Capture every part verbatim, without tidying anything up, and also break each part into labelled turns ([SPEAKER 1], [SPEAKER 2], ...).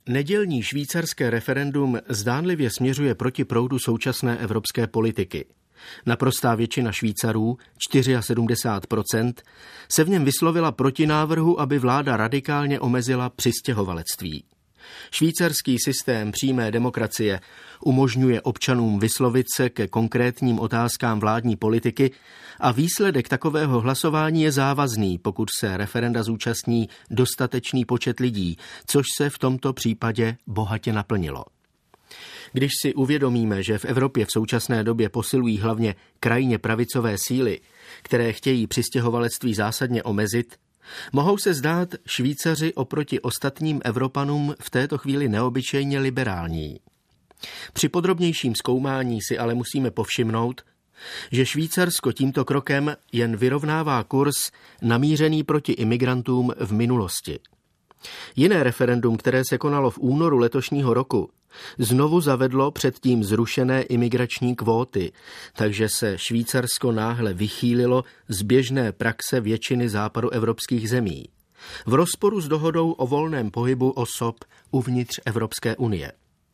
[SPEAKER 1] Nedělní švýcarské referendum zdánlivě směřuje proti proudu současné evropské politiky. Naprostá většina Švýcarů, sedmdesát čtyři procent, se v něm vyslovila proti návrhu, aby vláda radikálně omezila přistěhovalectví. Švýcarský systém přímé demokracie umožňuje občanům vyslovit se ke konkrétním otázkám vládní politiky a výsledek takového hlasování je závazný, pokud se referenda zúčastní dostatečný počet lidí, což se v tomto případě bohatě naplnilo. Když si uvědomíme, že v Evropě v současné době posilují hlavně krajně pravicové síly, které chtějí přistěhovalectví zásadně omezit, mohou se zdát Švýcaři oproti ostatním Evropanům v této chvíli neobyčejně liberální. Při podrobnějším zkoumání si ale musíme povšimnout, že Švýcarsko tímto krokem jen vyrovnává kurz namířený proti imigrantům v minulosti. Jiné referendum, které se konalo v únoru letošního roku, znovu zavedlo předtím zrušené imigrační kvóty, takže se Švýcarsko náhle vychýlilo z běžné praxe většiny západoevropských zemí, v rozporu s dohodou o volném pohybu osob uvnitř Evropské unie.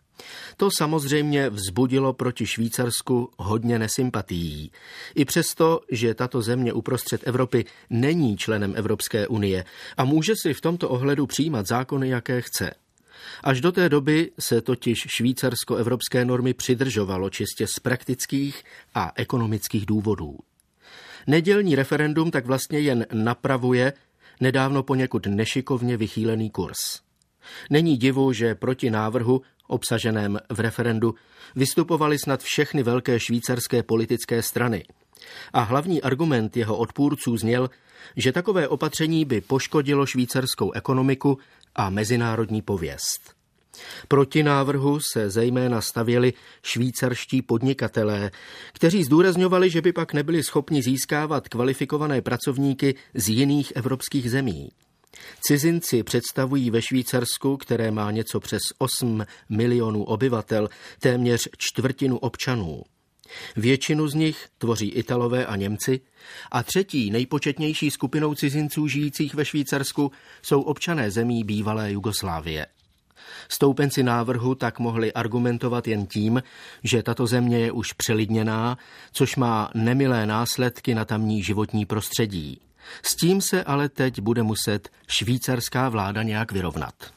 [SPEAKER 1] To samozřejmě vzbudilo proti Švýcarsku hodně nesympatií. I přesto, že tato země uprostřed Evropy není členem Evropské unie a může si v tomto ohledu přijímat zákony, jaké chce. Až do té doby se totiž Švýcarsko evropské normy přidržovalo čistě z praktických a ekonomických důvodů. Nedělní referendum tak vlastně jen napravuje nedávno poněkud nešikovně vychýlený kurz. Není divu, že proti návrhu obsaženém v referendu vystupovaly snad všechny velké švýcarské politické strany. A hlavní argument jeho odpůrců zněl, že takové opatření by poškodilo švýcarskou ekonomiku a mezinárodní pověst. Proti návrhu se zejména stavěli švýcarští podnikatelé, kteří zdůrazňovali, že by pak nebyli schopni získávat kvalifikované pracovníky z jiných evropských zemí. Cizinci představují ve Švýcarsku, které má něco přes osm milionů obyvatel, téměř čtvrtinu občanů. Většinu z nich tvoří Italové a Němci a třetí nejpočetnější skupinou cizinců žijících ve Švýcarsku jsou občané zemí bývalé Jugoslávie. Stoupenci návrhu tak mohli argumentovat jen tím, že tato země je už přelidněná, což má nemilé následky na tamní životní prostředí. S tím se ale teď bude muset švýcarská vláda nějak vyrovnat.